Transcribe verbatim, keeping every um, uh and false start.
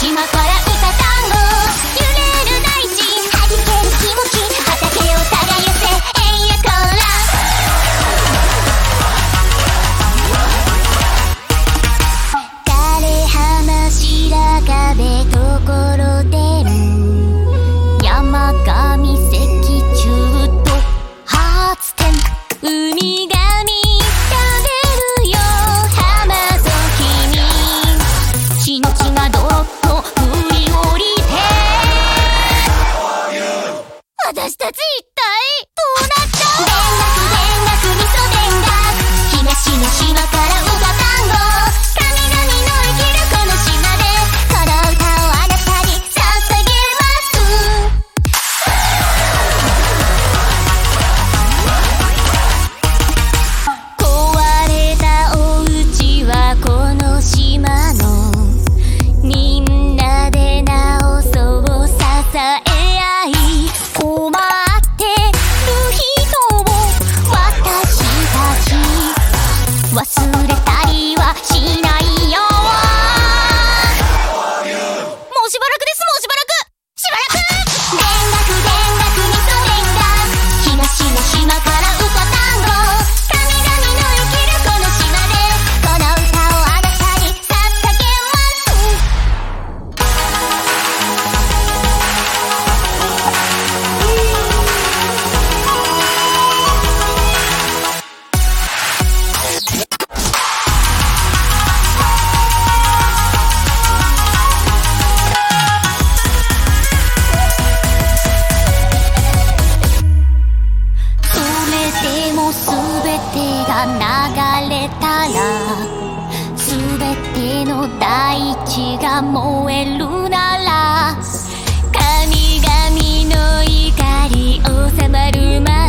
島から歌単語揺れる大地弾ける気持ち畑を耕せ円やから枯浜白壁ところで山上石中と初天海神食べるよ浜崎に血の血がどっと降り降りて私たち一体どうなっちゃうの。田楽田楽味噌田楽東の島から歌単語神々の生きるこの島でこの歌をあなたに捧げます壊れたお家はこの島のみんなで直そう支え合い困ってる人を私たち忘れたりはしないよ。もうしばらくですもうしばらくしばらく田楽田楽味噌田楽東の島から歌単語神々の生きるこの島でこの歌をあなたに捧げそれでもすべてが流れたらすべての大地が燃えるなら神々の怒り収まるまで